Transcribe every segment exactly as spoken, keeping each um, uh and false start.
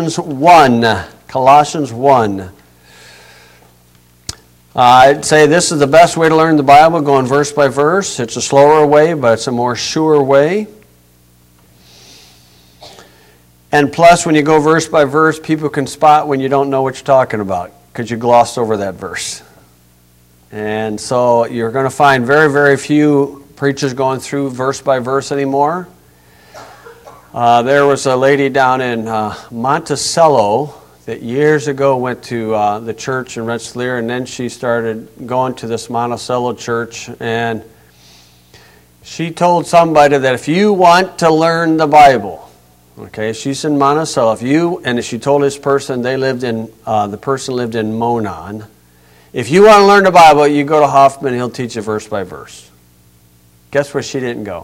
one. Colossians one. Uh, I'd say this is the best way to learn the Bible, going verse by verse. It's a slower way, but it's a more sure way. And plus, when you go verse by verse, people can spot when you don't know what you're talking about because you glossed over that verse. And so you're going to find very, very few preachers going through verse by verse anymore. Uh, there was a lady down in uh, Monticello that years ago went to uh, the church in Rensselaer, and then she started going to this Monticello church, and she told somebody that if you want to learn the Bible, okay, she's in Monticello, if you, and she told this person, they lived in, uh, the person lived in Monon, if you want to learn the Bible, you go to Hoffman, he'll teach you verse by verse. Guess where she didn't go?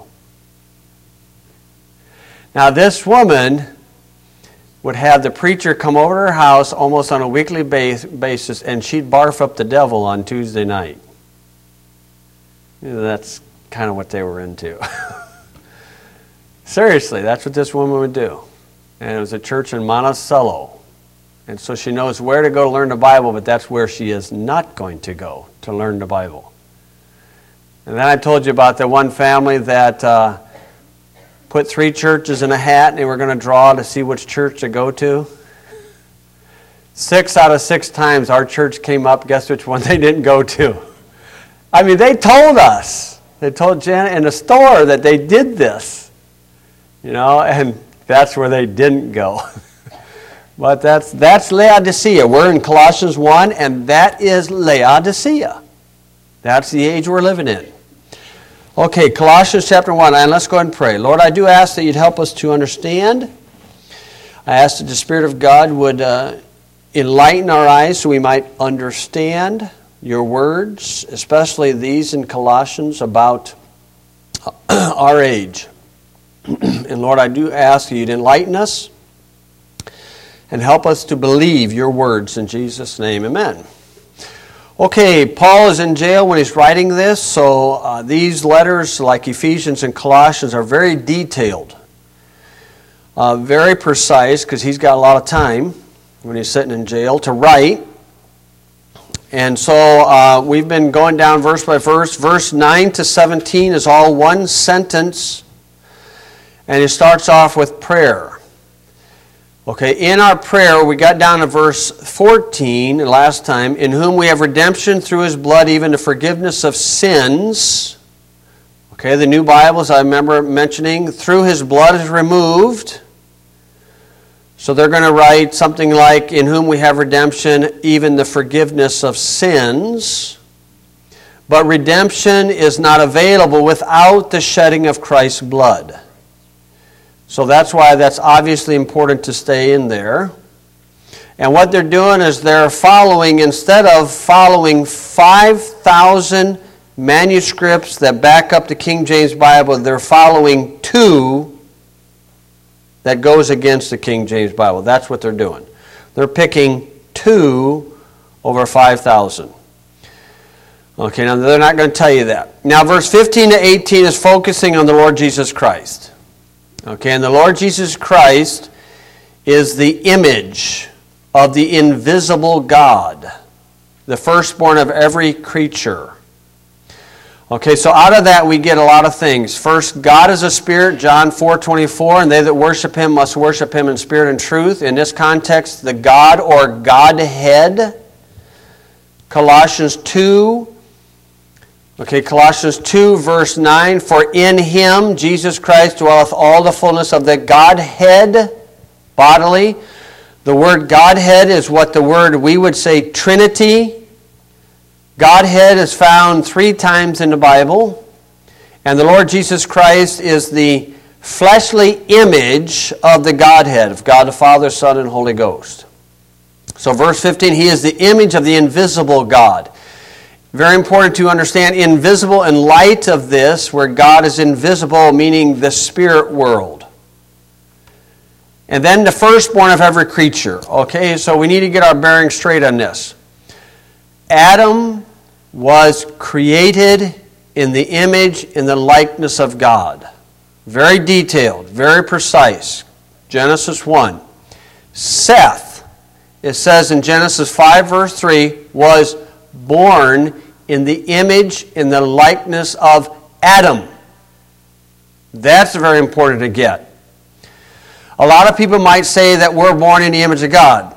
Now this woman would have the preacher come over to her house almost on a weekly basis, and she'd barf up the devil on Tuesday night. You know, that's kind of what they were into. Seriously, that's what this woman would do. And it was a church in Monticello. And so she knows where to go to learn the Bible, but that's where she is not going to go to learn the Bible. And then I told you about the one family that uh, put three churches in a hat, and they were going to draw to see which church to go to. Six out of six times our church came up. Guess which one they didn't go to? I mean, they told us. They told Janet in the store that they did this. You know, and that's where they didn't go. But that's that's Laodicea. We're in Colossians one, and that is Laodicea. That's the age we're living in. Okay, Colossians chapter one, and let's go ahead and pray. Lord, I do ask that you'd help us to understand. I ask that the Spirit of God would uh, enlighten our eyes so we might understand your words, especially these in Colossians about our age. And Lord, I do ask that you'd enlighten us and help us to believe your words in Jesus' name. Amen. Okay, Paul is in jail when he's writing this, so uh, these letters, like Ephesians and Colossians, are very detailed, uh, very precise, because he's got a lot of time when he's sitting in jail to write. And so uh, we've been going down verse by verse. Verse nine to seventeen is all one sentence, and it starts off with prayer. Okay, in our prayer, we got down to verse fourteen last time, in whom we have redemption through his blood, even the forgiveness of sins. Okay, the New Bibles, I remember mentioning, through his blood is removed. So they're going to write something like, in whom we have redemption, even the forgiveness of sins. But redemption is not available without the shedding of Christ's blood. So that's why that's obviously important to stay in there. And what they're doing is they're following, instead of following five thousand manuscripts that back up the King James Bible, they're following two that goes against the King James Bible. That's what they're doing. They're picking two over five thousand. Okay, now they're not going to tell you that. Now verse fifteen to eighteen is focusing on the Lord Jesus Christ. Okay, and the Lord Jesus Christ is the image of the invisible God, the firstborn of every creature. Okay, so out of that we get a lot of things. First, God is a spirit, John four twenty-four, and they that worship him must worship him in spirit and truth. In this context, the God or Godhead. Colossians two. Okay, Colossians two, verse nine, for in him, Jesus Christ, dwelleth all the fullness of the Godhead bodily. The word Godhead is what the word we would say Trinity. Godhead is found three times in the Bible. And the Lord Jesus Christ is the fleshly image of the Godhead, of God the Father, Son, and Holy Ghost. So verse fifteen, he is the image of the invisible God. Very important to understand, invisible in light of this, where God is invisible, meaning the spirit world. And then the firstborn of every creature. Okay, so we need to get our bearings straight on this. Adam was created in the image, in the likeness of God. Very detailed, very precise. Genesis one. Seth, it says in Genesis five, verse three, was born in the image, in the likeness of Adam. That's very important to get. A lot of people might say that we're born in the image of God.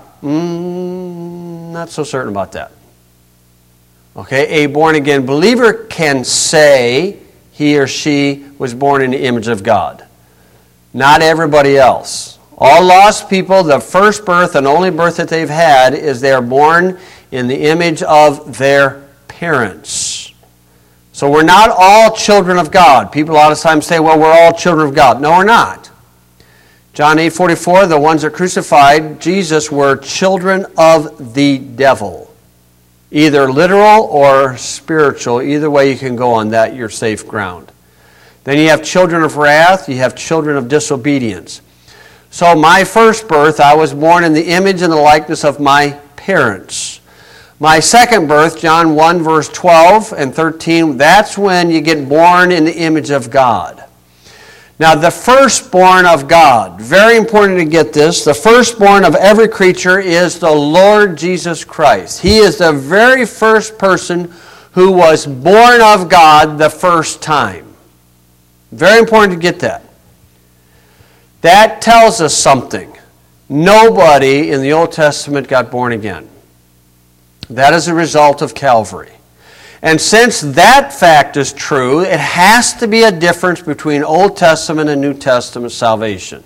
Mm, not so certain about that. Okay, a born-again believer can say he or she was born in the image of God. Not everybody else. All lost people, the first birth and only birth that they've had is they are born in the image of their parents. So we're not all children of God. People a lot of times say, well, we're all children of God. No, we're not. John eight forty-four, the ones that crucified Jesus were children of the devil. Either literal or spiritual. Either way you can go on that, you're safe ground. Then you have children of wrath, you have children of disobedience. So my first birth, I was born in the image and the likeness of my parents. My second birth, John one, verse twelve and thirteen, that's when you get born in the image of God. Now, the firstborn of God, very important to get this, the firstborn of every creature is the Lord Jesus Christ. He is the very first person who was born of God the first time. Very important to get that. That tells us something. Nobody in the Old Testament got born again. That is a result of Calvary. And since that fact is true, it has to be a difference between Old Testament and New Testament salvation.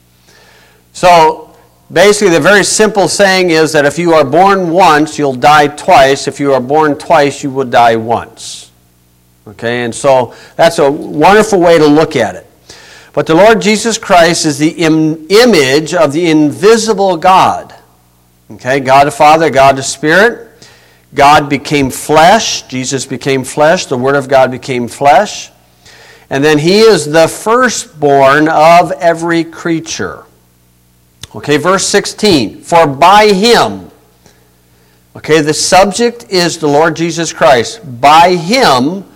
So, basically, the very simple saying is that if you are born once, you'll die twice. If you are born twice, you will die once. Okay, and so that's a wonderful way to look at it. But the Lord Jesus Christ is the im- image of the invisible God. Okay, God the Father, God the Spirit. God became flesh. Jesus became flesh. The Word of God became flesh. And then He is the firstborn of every creature. Okay, verse sixteen. For by Him, okay, the subject is the Lord Jesus Christ. By Him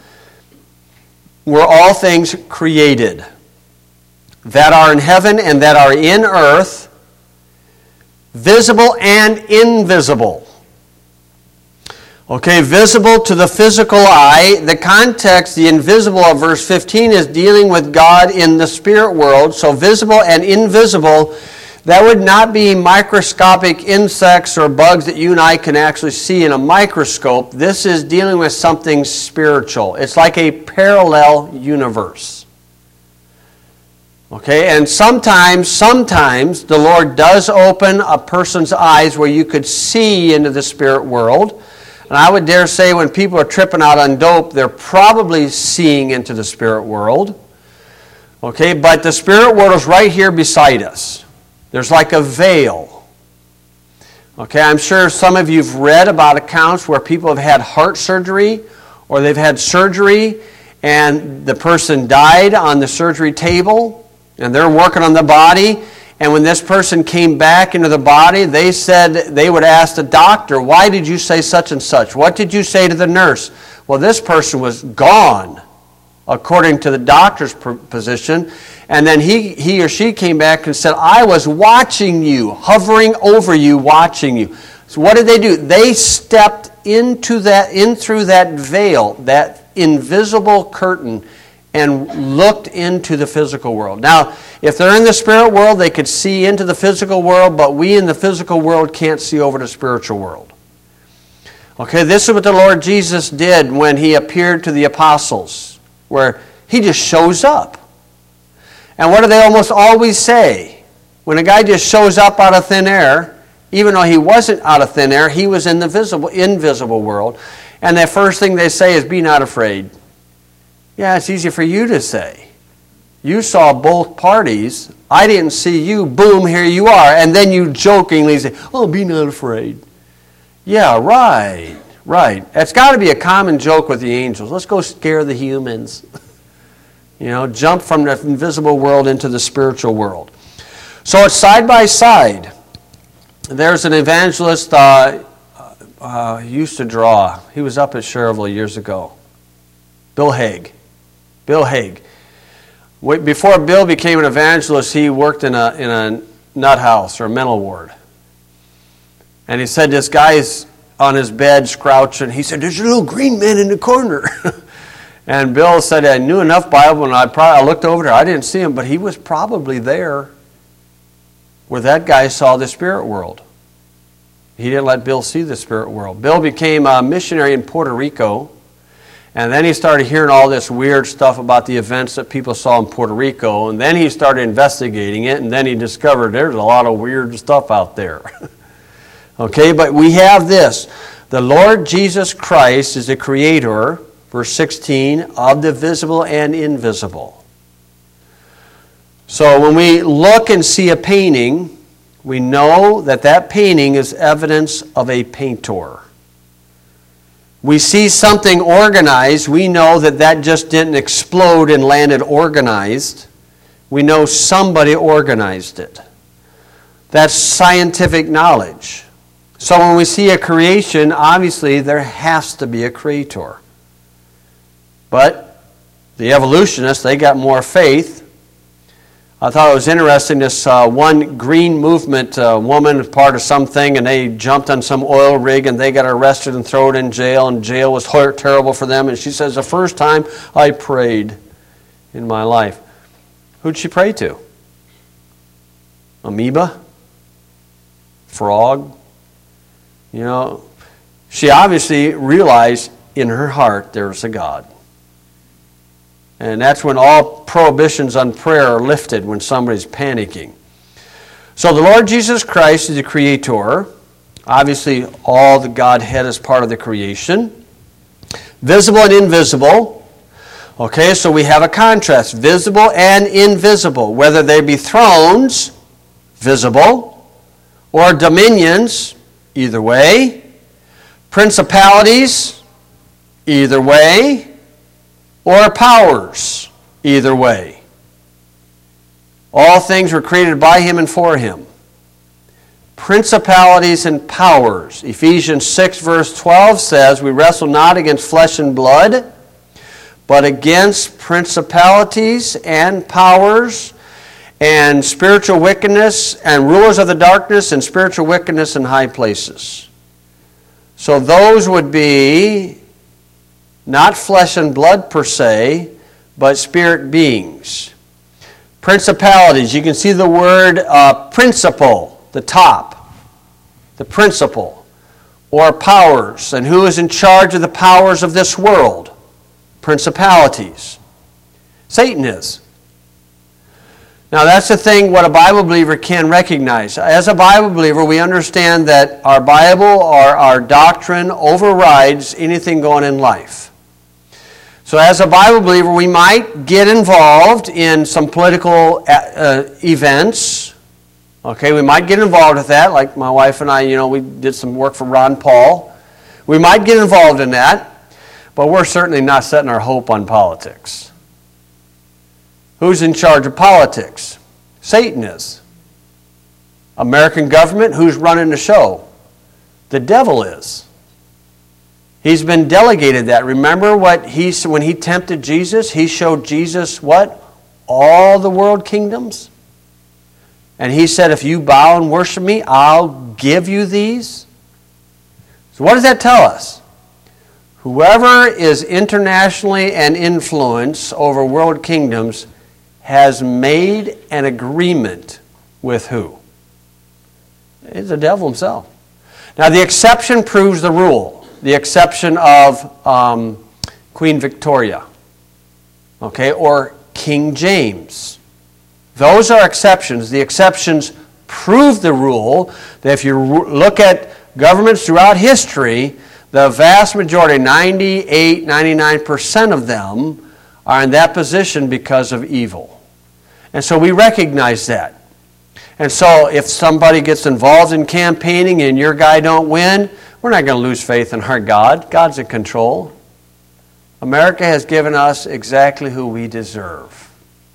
were all things created, that are in heaven and that are in earth, visible and invisible. Okay, visible to the physical eye. The context, the invisible of verse fifteen, is dealing with God in the spirit world. So visible and invisible, that would not be microscopic insects or bugs that you and I can actually see in a microscope. This is dealing with something spiritual. It's like a parallel universe. Okay, and sometimes, sometimes the Lord does open a person's eyes where you could see into the spirit world. And I would dare say when people are tripping out on dope, they're probably seeing into the spirit world. Okay, but the spirit world is right here beside us. There's like a veil. Okay, I'm sure some of you have read about accounts where people have had heart surgery or they've had surgery and the person died on the surgery table and they're working on the body. And when this person came back into the body, they said they would ask the doctor, why did you say such and such? What did you say to the nurse? Well, this person was gone, according to the doctor's position. And then he, he or she came back and said, I was watching you, hovering over you, watching you. So what did they do? They stepped into that, in through that veil, that invisible curtain, and looked into the physical world. Now, if they're in the spirit world, they could see into the physical world, but we in the physical world can't see over the spiritual world. Okay, this is what the Lord Jesus did when He appeared to the apostles, where He just shows up. And what do they almost always say? When a guy just shows up out of thin air, even though he wasn't out of thin air, he was in the visible, invisible world. And the first thing they say is, be not afraid. Yeah, it's easy for you to say. You saw both parties. I didn't see you. Boom, here you are. And then you jokingly say, oh, be not afraid. Yeah, right, right. It's got to be a common joke with the angels. Let's go scare the humans. You know, jump from the invisible world into the spiritual world. So it's side by side. There's an evangelist uh, uh, used to draw. He was up at Cherville years ago. Bill Hague. Bill Hague. Before Bill became an evangelist, he worked in a in a nut house or mental ward. And he said, this guy's on his bed scrouching. He said, there's a little green man in the corner. And Bill said, I knew enough Bible, and I probably I looked over there. I didn't see him, but he was probably there where that guy saw the spirit world. He didn't let Bill see the spirit world. Bill became a missionary in Puerto Rico, and then he started hearing all this weird stuff about the events that people saw in Puerto Rico, and then he started investigating it, and then he discovered there's a lot of weird stuff out there. Okay, but we have this. The Lord Jesus Christ is the creator, verse sixteen, of the visible and invisible. So when we look and see a painting, we know that that painting is evidence of a painter. We see something organized, we know that that just didn't explode and landed organized. We know somebody organized it. That's scientific knowledge. So when we see a creation, obviously there has to be a creator. But the evolutionists, they got more faith. I thought it was interesting, this uh, one green movement uh, woman was part of something, and they jumped on some oil rig, and they got arrested and thrown in jail, and jail was terrible for them. And she says, the first time I prayed in my life. Who'd she pray to? Amoeba? Frog? You know, she obviously realized in her heart there's a God. And that's when all prohibitions on prayer are lifted, when somebody's panicking. So the Lord Jesus Christ is the creator. Obviously, all the Godhead is part of the creation. Visible and invisible. Okay, so we have a contrast. Visible and invisible. Whether they be thrones, visible, or dominions, either way. Principalities, either way. Or powers, either way. All things were created by him and for him. Principalities and powers. Ephesians six verse twelve says, we wrestle not against flesh and blood, but against principalities and powers and spiritual wickedness and rulers of the darkness and spiritual wickedness in high places. So those would be not flesh and blood per se, but spirit beings. Principalities, you can see the word uh, principle, the top, the principle, or powers. And who is in charge of the powers of this world? Principalities. Satan is. Now that's the thing what a Bible believer can recognize. As a Bible believer, we understand that our Bible or our doctrine overrides anything going in life. So as a Bible believer, we might get involved in some political uh, events. Okay, we might get involved with that, like my wife and I, you know, we did some work for Ron Paul. We might get involved in that, but we're certainly not setting our hope on politics. Who's in charge of politics? Satan is. American government, who's running the show? The devil is. He's been delegated that. Remember what he when he tempted Jesus? He showed Jesus what? All the world kingdoms. And he said, if you bow and worship me, I'll give you these. So what does that tell us? Whoever is internationally and influenced over world kingdoms has made an agreement with who? It's the devil himself. Now the exception proves the rule. The exception of um, Queen Victoria, okay, or King James. Those are exceptions. The exceptions prove the rule that if you look at governments throughout history, the vast majority, ninety-eight, ninety-nine percent of them are in that position because of evil. And so we recognize that. And so if somebody gets involved in campaigning and your guy don't win, we're not going to lose faith in our God. God's in control. America has given us exactly who we deserve.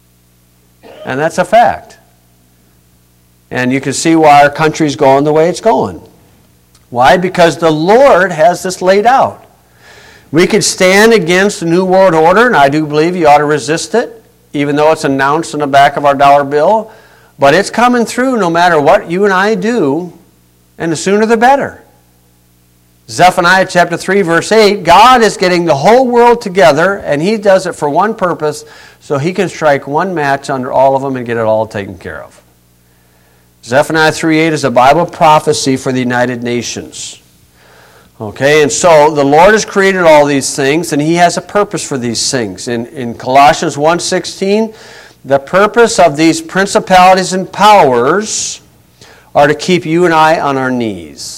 And that's a fact. And you can see why our country's going the way it's going. Why? Because the Lord has this laid out. We could stand against the New World Order, and I do believe you ought to resist it, even though it's announced on the back of our dollar bill. But it's coming through no matter what you and I do, and the sooner the better. Zephaniah chapter three, verse eight, God is getting the whole world together, and He does it for one purpose, so He can strike one match under all of them and get it all taken care of. Zephaniah three eight is a Bible prophecy for the United Nations. Okay, and so the Lord has created all these things, and He has a purpose for these things. In, in Colossians one sixteen, the purpose of these principalities and powers are to keep you and I on our knees.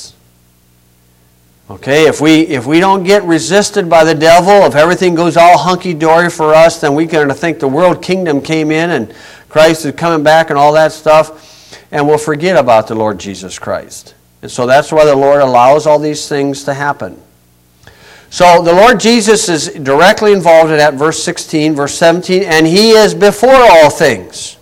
Okay, if we if we don't get resisted by the devil, if everything goes all hunky-dory for us, then we're going to think the world kingdom came in and Christ is coming back and all that stuff, and we'll forget about the Lord Jesus Christ. And so that's why the Lord allows all these things to happen. So the Lord Jesus is directly involved in that, verse sixteen, verse seventeen, and He is before all things.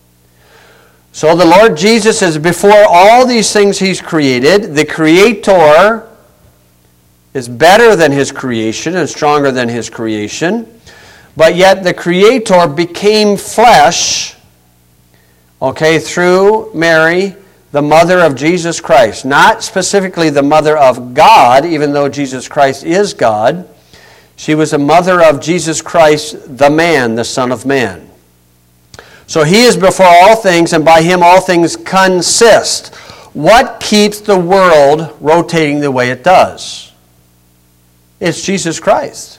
So the Lord Jesus is before all these things He's created. The Creator is better than His creation and stronger than His creation. But yet the Creator became flesh, okay, through Mary, the mother of Jesus Christ. Not specifically the mother of God, even though Jesus Christ is God. She was the mother of Jesus Christ, the man, the Son of Man. So He is before all things, and by Him all things consist. What keeps the world rotating the way it does? It's Jesus Christ.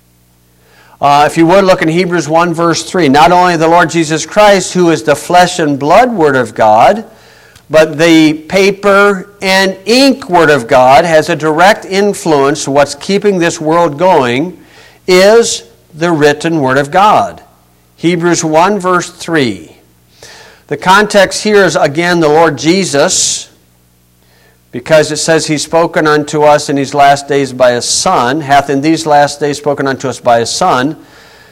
Uh, if you would, look in Hebrews one, verse three. Not only the Lord Jesus Christ, who is the flesh and blood Word of God, but the paper and ink Word of God has a direct influence. What's keeping this world going is the written Word of God. Hebrews one, verse three. The context here is, again, the Lord Jesus, because it says He's spoken unto us in these last days by His Son, hath in these last days spoken unto us by His Son.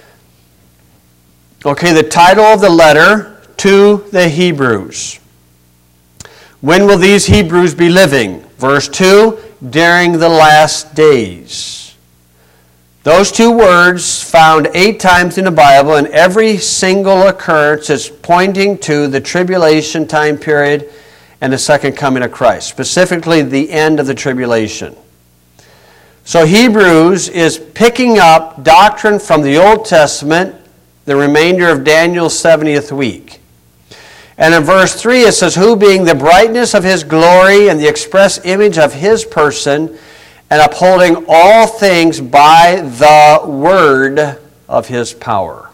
Okay, the title of the letter to the Hebrews. When will these Hebrews be living? Verse two, during the last days. Those two words found eight times in the Bible, and every single occurrence is pointing to the tribulation time period and the second coming of Christ, specifically the end of the tribulation. So Hebrews is picking up doctrine from the Old Testament, the remainder of Daniel's seventieth week. And in verse three it says, who being the brightness of His glory and the express image of His person, and upholding all things by the word of His power.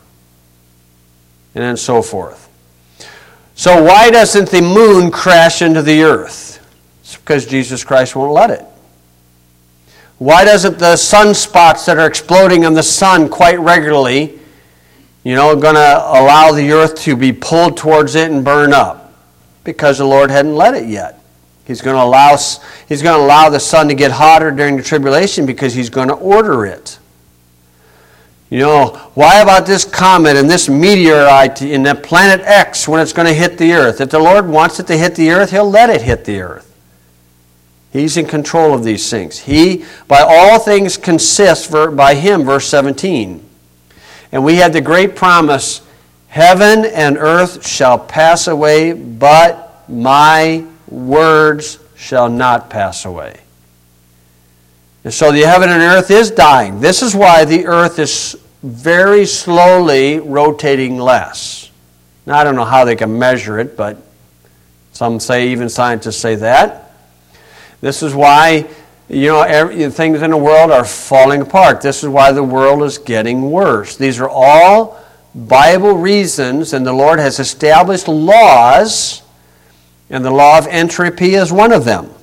And then so forth. So why doesn't the moon crash into the earth? It's because Jesus Christ won't let it. Why doesn't the sunspots that are exploding in the sun quite regularly, you know, going to allow the earth to be pulled towards it and burn up? Because the Lord hadn't let it yet. He's going to allow, he's going to allow the sun to get hotter during the tribulation because He's going to order it. You know, why about this comet and this meteorite in the planet X when it's going to hit the earth? If the Lord wants it to hit the earth, He'll let it hit the earth. He's in control of these things. He, by all things consist, by Him, verse seventeen. And we had the great promise, heaven and earth shall pass away, but my words shall not pass away. And so the heaven and earth is dying. This is why the earth is very slowly rotating less. Now, I don't know how they can measure it, but some say, even scientists say that. This is why, you know, every, things in the world are falling apart. This is why the world is getting worse. These are all Bible reasons, and the Lord has established laws, and the law of entropy is one of them.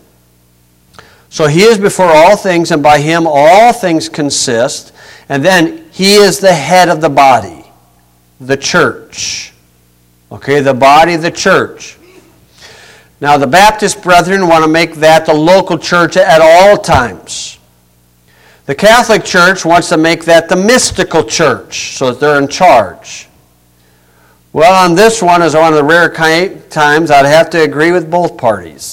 So He is before all things, and by Him all things consist. And then He is the head of the body, the church. Okay, the body of the church. Now the Baptist brethren want to make that the local church at all times. The Catholic Church wants to make that the mystical church, so that they're in charge. Well, on this one, as one of the rare times, I'd have to agree with both parties.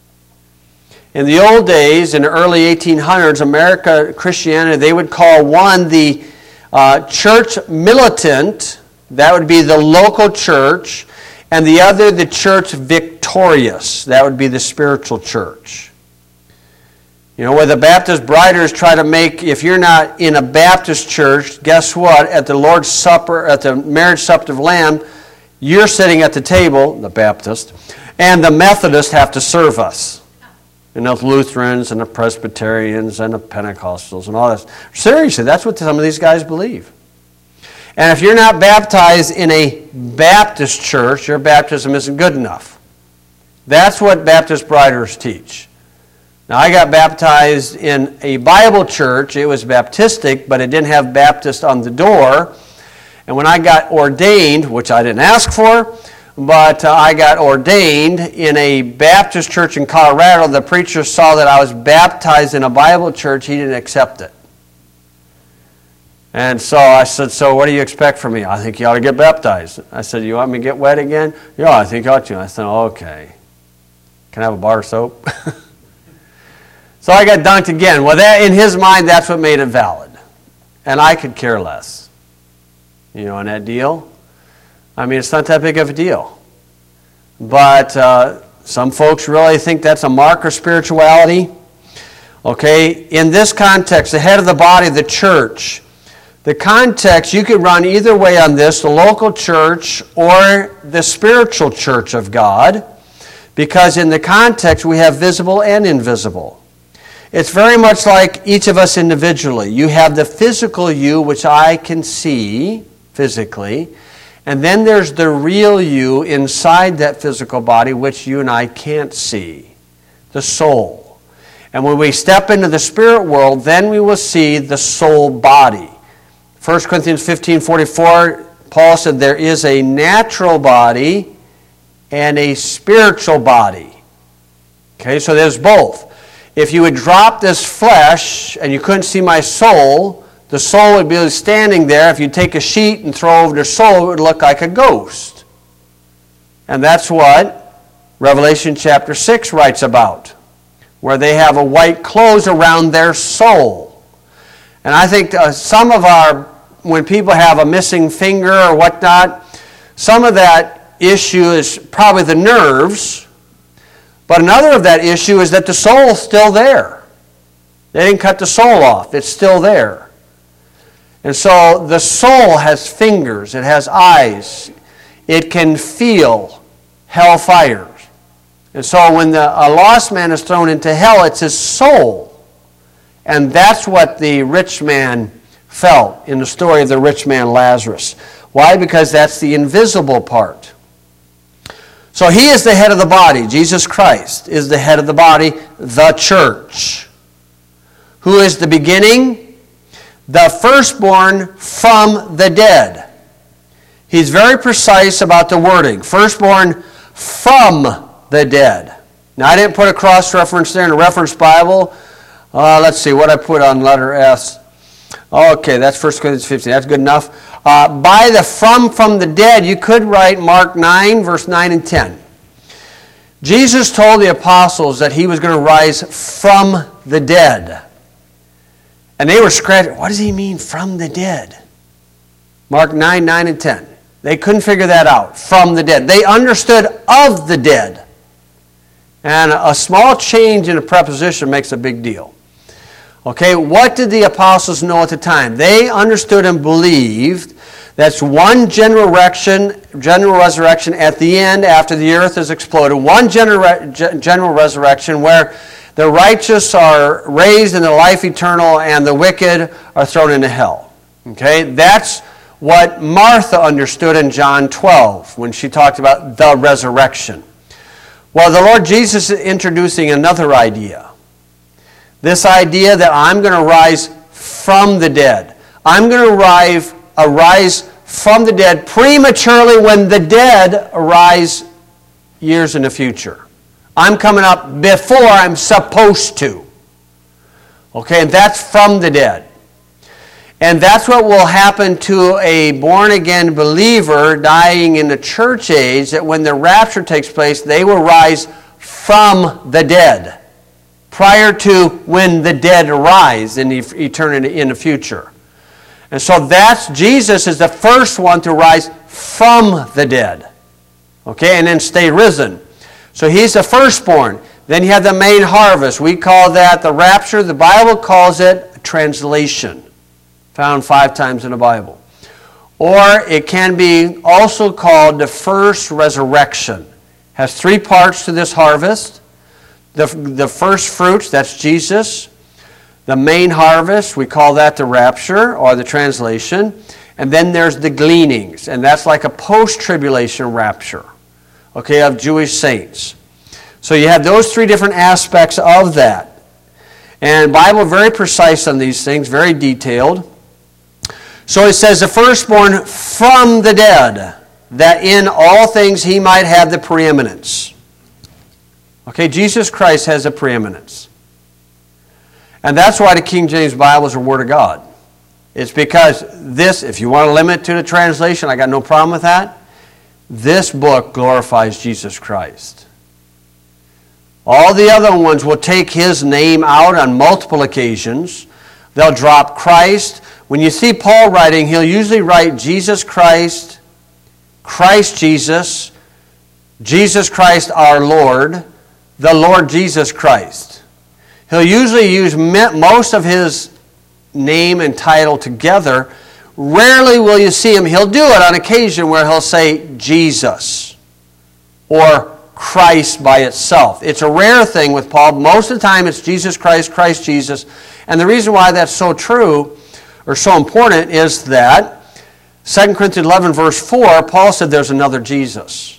In the old days, in the early eighteen hundreds, America, Christianity, they would call one the uh, church militant. That would be the local church. and the other the church victorious. That would be the spiritual church. You know, where the Baptist briders try to make, if you're not in a Baptist church, guess what? At the Lord's Supper, at the marriage supper of the Lamb, you're sitting at the table, the Baptist, and the Methodists have to serve us. And the Lutherans and the Presbyterians and the Pentecostals and all this. Seriously, that's what some of these guys believe. And if you're not baptized in a Baptist church, your baptism isn't good enough. That's what Baptist briders teach. Now, I got baptized in a Bible church. It was Baptistic, but it didn't have Baptist on the door. And when I got ordained, which I didn't ask for, but uh, I got ordained in a Baptist church in Colorado, the preacher saw that I was baptized in a Bible church. He didn't accept it. And so I said, so what do you expect from me? I think you ought to get baptized. I said, you want me to get wet again? Yeah, I think you ought to. I said, okay. Can I have a bar of soap? So I got dunked again. Well, that, in his mind, that's what made it valid. And I could care less. You know, in that deal. I mean, it's not that big of a deal. But uh, some folks really think that's a mark of spirituality. Okay, in this context, the head of the body, the church, the context, you could run either way on this, the local church or the spiritual church of God, because in the context we have visible and invisible. It's very much like each of us individually. You have the physical you, which I can see physically, and then there's the real you inside that physical body, which you and I can't see, the soul. And when we step into the spirit world, then we will see the soul body. First Corinthians fifteen forty-four, Paul said there is a natural body and a spiritual body. Okay, so there's both. If you would drop this flesh and you couldn't see my soul, the soul would be standing there. If you take a sheet and throw over the soul, it would look like a ghost. And that's what Revelation chapter six writes about, where they have a white clothes around their soul. And I think uh, some of our, when people have a missing finger or whatnot, some of that issue is probably the nerves. But another of that issue is that the soul is still there. They didn't cut the soul off. It's still there. And so the soul has fingers. It has eyes. It can feel hellfire. And so when the, a lost man is thrown into hell, it's his soul. And that's what the rich man felt in the story of the rich man Lazarus. Why? Because that's the invisible part. So he is the head of the body. Jesus Christ is the head of the body, the church. Who is the beginning? The firstborn from the dead. He's very precise about the wording. Firstborn from the dead. Now, I didn't put a cross-reference there in the reference Bible. Uh, let's see what I put on letter S. Okay, that's First Corinthians fifteen. That's good enough. Uh, by the from from the dead, you could write Mark nine, verse nine and ten. Jesus told the apostles that he was going to rise from the dead. And they were scratching, what does he mean, from the dead? Mark nine, nine and ten. They couldn't figure that out, from the dead. They understood of the dead. And a small change in a preposition makes a big deal. Okay, what did the apostles know at the time? They understood and believed that's one general resurrection, general resurrection at the end after the earth has exploded. One general, general resurrection where the righteous are raised in the life eternal and the wicked are thrown into hell. Okay, that's what Martha understood in John twelve when she talked about the resurrection. Well, the Lord Jesus is introducing another idea. This idea that I'm going to rise from the dead. I'm going to arise, arise from the dead prematurely when the dead arise years in the future. I'm coming up before I'm supposed to. Okay, and that's from the dead. And that's what will happen to a born-again believer dying in the church age, that when the rapture takes place, they will rise from the dead, prior to when the dead arise in the eternity in the future. And so that's, Jesus is the first one to rise from the dead. Okay, and then stay risen. So he's the firstborn. Then you have the main harvest. We call that the rapture. The Bible calls it a translation, found five times in the Bible. Or it can be also called the first resurrection. Has three parts to this harvest. The, the first fruits, that's Jesus. The main harvest, we call that the rapture or the translation. And then there's the gleanings, and that's like a post-tribulation rapture, okay, of Jewish saints. So you have those three different aspects of that. And the Bible is very precise on these things, very detailed. So it says, the firstborn from the dead, that in all things he might have the preeminence. Okay, Jesus Christ has the preeminence. And that's why the King James Bible is the Word of God. It's because this, if you want to limit it to the translation, I got no problem with that. This book glorifies Jesus Christ. All the other ones will take his name out on multiple occasions. They'll drop Christ. When you see Paul writing, he'll usually write Jesus Christ, Christ Jesus, Jesus Christ our Lord, the Lord Jesus Christ. He'll usually use most of his name and title together. Rarely will you see him. He'll do it on occasion where he'll say Jesus or Christ by itself. It's a rare thing with Paul. Most of the time it's Jesus Christ, Christ Jesus. And the reason why that's so true or so important is that Second Corinthians eleven verse four, Paul said there's another Jesus.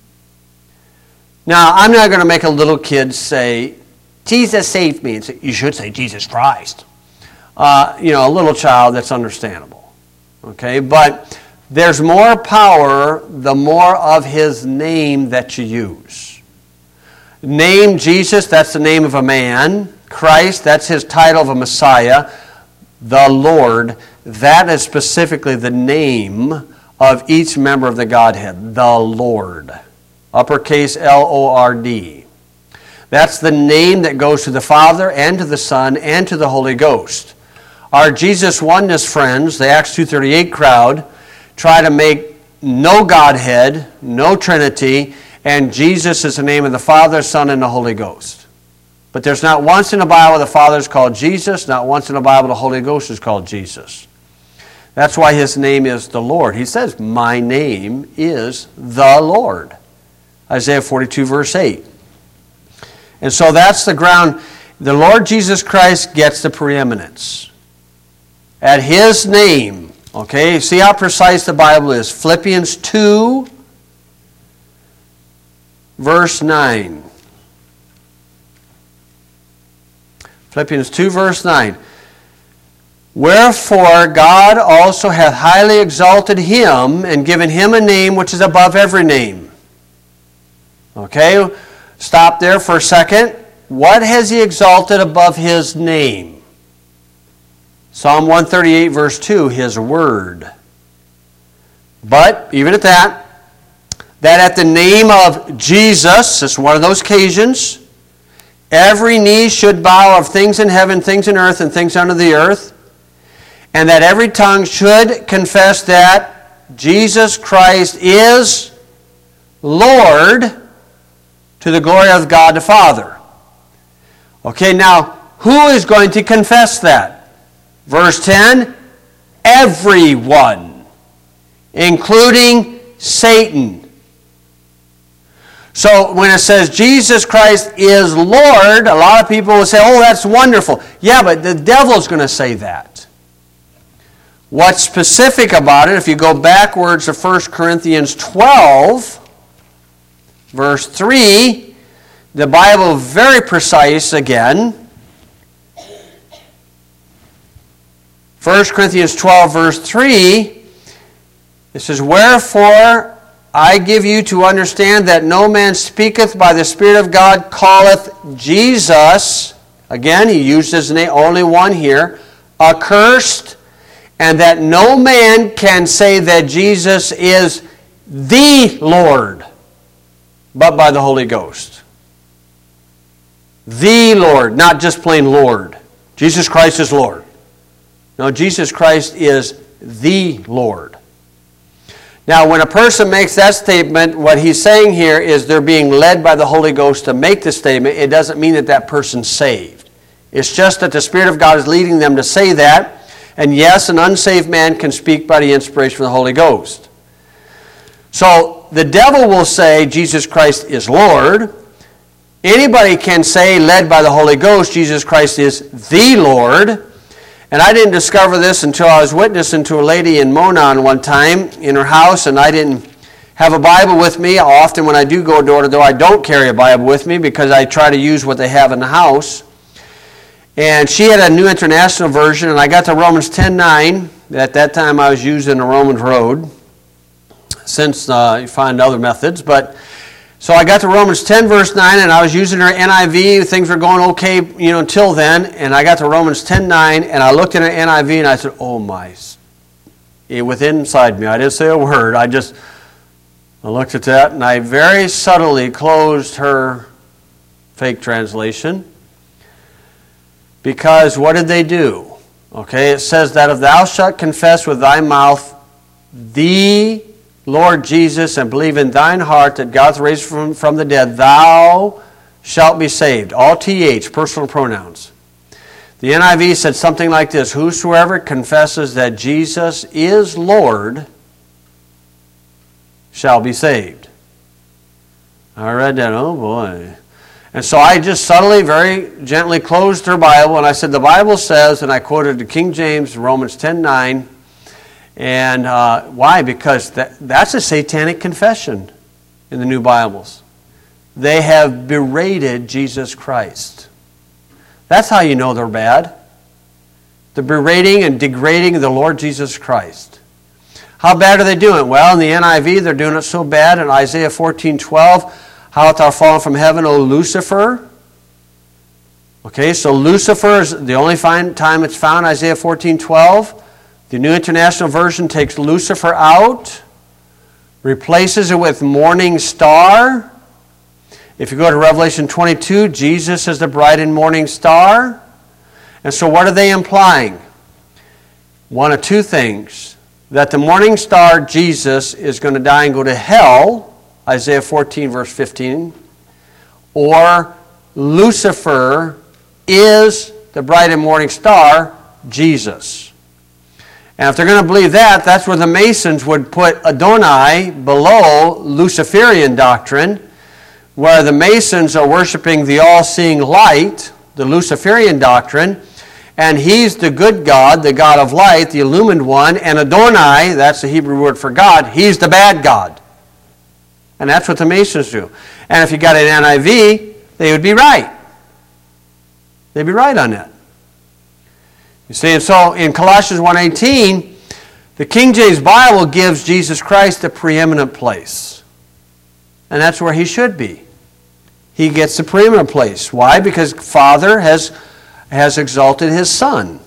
Now, I'm not going to make a little kid say, Jesus saved me. And say, you should say Jesus Christ. Uh, you know, a little child, that's understandable. Okay, but there's more power the more of his name that you use. Name Jesus, that's the name of a man. Christ, that's his title of a Messiah. The Lord, that is specifically the name of each member of the Godhead. The Lord. Uppercase L O R D. That's the name that goes to the Father and to the Son and to the Holy Ghost. Our Jesus Oneness friends, the Acts two thirty-eight crowd, try to make no Godhead, no Trinity, and Jesus is the name of the Father, Son, and the Holy Ghost. But there's not once in the Bible the Father is called Jesus, not once in the Bible the Holy Ghost is called Jesus. That's why his name is the Lord. He says, my name is the Lord. Isaiah forty-two verse eight. And so that's the ground. The Lord Jesus Christ gets the preeminence. At his name, okay, see how precise the Bible is. Philippians two, verse nine. Philippians two, verse nine. Wherefore God also hath highly exalted him, and given him a name which is above every name. Okay, stop there for a second. What has he exalted above his name? Psalm one thirty-eight, verse two, his word. But, even at that, that at the name of Jesus, this is one of those occasions, every knee should bow of things in heaven, things in earth, and things under the earth, and that every tongue should confess that Jesus Christ is Lord, to the glory of God the Father. Okay, now, who is going to confess that? Verse ten, everyone, including Satan. So when it says Jesus Christ is Lord, a lot of people will say, oh, that's wonderful. Yeah, but the devil's going to say that. What's specific about it, if you go backwards to First Corinthians twelve, verse three, the Bible is very precise again. First Corinthians twelve, verse three, it says, wherefore I give you to understand that no man speaketh by the Spirit of God calleth Jesus, again, he used his name, only one here, accursed, and that no man can say that Jesus is the Lord, but by the Holy Ghost. The Lord, not just plain Lord. Jesus Christ is Lord. No, Jesus Christ is the Lord. Now, when a person makes that statement, what he's saying here is they're being led by the Holy Ghost to make the statement. It doesn't mean that that person's saved. It's just that the Spirit of God is leading them to say that. And yes, an unsaved man can speak by the inspiration of the Holy Ghost. So the devil will say Jesus Christ is Lord. Anybody can say, led by the Holy Ghost, Jesus Christ is the Lord. And I didn't discover this until I was witnessing to a lady in Monon one time in her house, and I didn't have a Bible with me. Often when I do go door to door, I don't carry a Bible with me because I try to use what they have in the house. And she had a New International Version, and I got to Romans ten nine. At that time, I was using the Romans Road. Since uh, you find other methods, but so I got to Romans ten verse nine, and I was using her N I V. Things were going okay, you know, until then. And I got to Romans ten nine, and I looked at her N I V, and I said, "Oh my!" It was inside me. I didn't say a word. I just I looked at that, and I very subtly closed her fake translation. Because what did they do? Okay, it says that if thou shalt confess with thy mouth the Lord Jesus, and believe in thine heart that God raised from, from the dead, thou shalt be saved. All T H, personal pronouns. The N I V said something like this: whosoever confesses that Jesus is Lord shall be saved. I read that, oh boy. And so I just subtly, very gently closed her Bible, and I said, the Bible says, and I quoted the King James, Romans ten nine, and uh, why? Because that, that's a satanic confession in the new Bibles. They have berated Jesus Christ. That's how you know they're bad. They're berating and degrading the Lord Jesus Christ. How bad are they doing? Well, in the N I V, they're doing it so bad. In Isaiah fourteen twelve, how art thou fallen from heaven, O Lucifer? Okay, so Lucifer is the only time it's found, Isaiah fourteen twelve. The New International Version takes Lucifer out, replaces it with morning star. If you go to Revelation twenty-two, Jesus is the bright and morning star. And so what are they implying? One of two things. That the morning star, Jesus, is going to die and go to hell, Isaiah fourteen, verse fifteen. Or Lucifer is the bright and morning star, Jesus. And if they're going to believe that, that's where the Masons would put Adonai below Luciferian doctrine, where the Masons are worshiping the all-seeing light, the Luciferian doctrine, and he's the good God, the God of light, the illumined one, and Adonai, that's the Hebrew word for God, he's the bad God. And that's what the Masons do. And if you got an N I V, they would be right. They'd be right on that. You see, and so in Colossians one eighteen, the King James Bible gives Jesus Christ the preeminent place. And that's where he should be. He gets the preeminent place. Why? Because Father has, has exalted his Son.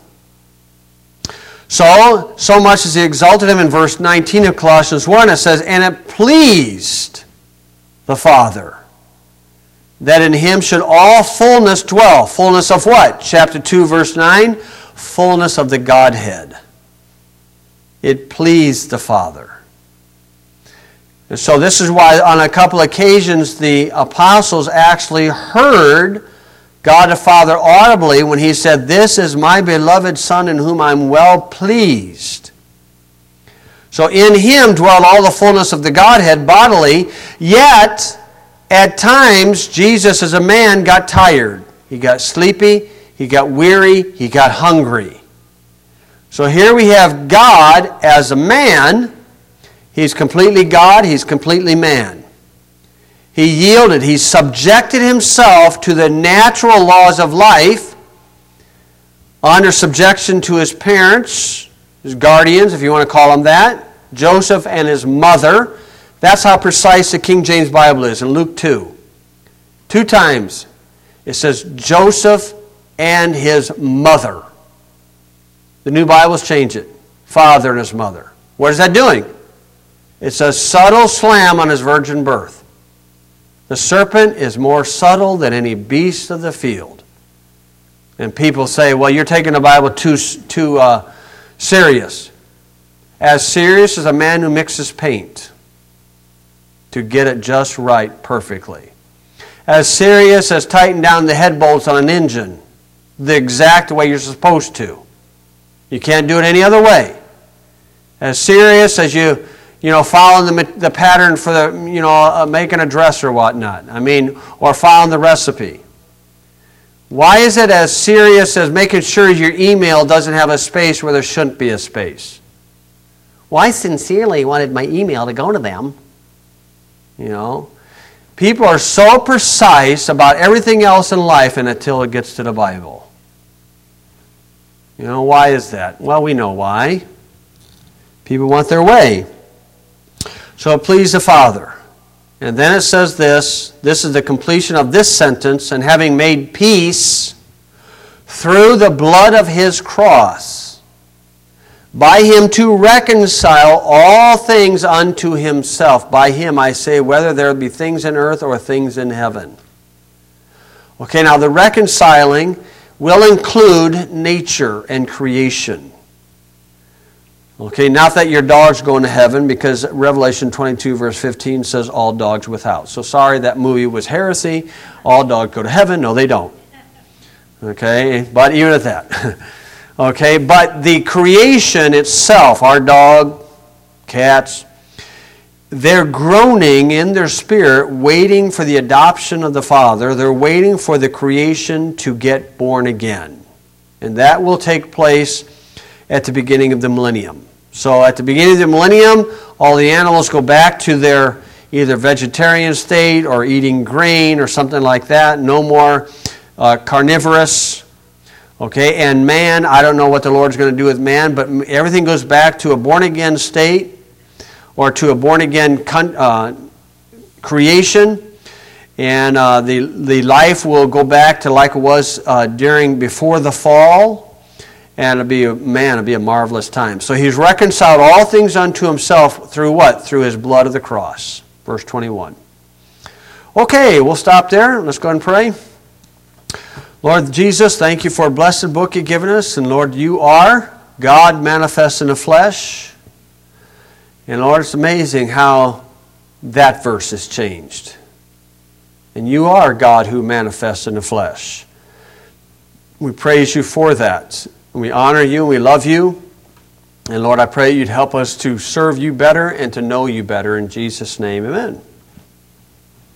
So, so much as he exalted him in verse nineteen of Colossians one, it says, and it pleased the Father that in him should all fullness dwell. Fullness of what? Chapter two, verse nine. Fullness of the Godhead. It pleased the Father. And so this is why on a couple occasions the apostles actually heard God the Father audibly when he said, this is my beloved Son in whom I'm well pleased. So in him dwelled all the fullness of the Godhead bodily, yet at times Jesus as a man got tired. He got sleepy. He got weary, he got hungry. So here we have God as a man. He's completely God, he's completely man. He yielded, he subjected himself to the natural laws of life under subjection to his parents, his guardians, if you want to call them that, Joseph and his mother. That's how precise the King James Bible is in Luke two. Two times it says Joseph and his mother. The new Bibles change it. Father and his mother. What is that doing? It's a subtle slam on his virgin birth. The serpent is more subtle than any beast of the field. And people say, well, you're taking the Bible too, too uh, serious. as serious as a man who mixes paint to get it just right perfectly. As serious as tightening down the head bolts on an engine the exact way you're supposed to. You can't do it any other way. As serious as you, you know, following the, the pattern for the, you know, uh, making a dress or whatnot. I mean, or following the recipe. Why is it as serious as making sure your email doesn't have a space where there shouldn't be a space? Well, I sincerely wanted my email to go to them. You know, people are so precise about everything else in life and until it gets to the Bible. You know, why is that? Well, we know why. People want their way. So please the Father. And then it says this, this is the completion of this sentence, and having made peace through the blood of his cross, by him to reconcile all things unto himself. By him, I say, whether there be things in earth or things in heaven. Okay, now the reconciling will include nature and creation. Okay, not that your dog's going to heaven, because Revelation twenty-two verse fifteen says all dogs without. So sorry, that movie was heresy. All dogs go to heaven. No, they don't. Okay, but even at that. Okay, but the creation itself, our dog, cats, they're groaning in their spirit, waiting for the adoption of the Father. They're waiting for the creation to get born again. And that will take place at the beginning of the millennium. So at the beginning of the millennium, all the animals go back to their either vegetarian state or eating grain or something like that. No more uh, carnivorous. Okay, and man, I don't know what the Lord's going to do with man, but everything goes back to a born-again state or to a born-again con- uh, creation. And uh, the, the life will go back to like it was uh, during, before the fall. And it'll be, a, man, it'll be a marvelous time. So he's reconciled all things unto himself through what? Through his blood of the cross. Verse twenty-one. Okay, we'll stop there. Let's go and pray. Lord Jesus, thank you for a blessed book you've given us. And Lord, you are God manifest in the flesh. And Lord, it's amazing how that verse has changed. And you are God who manifests in the flesh. We praise you for that. We honor you and we love you. And Lord, I pray you'd help us to serve you better and to know you better. In Jesus' name, amen.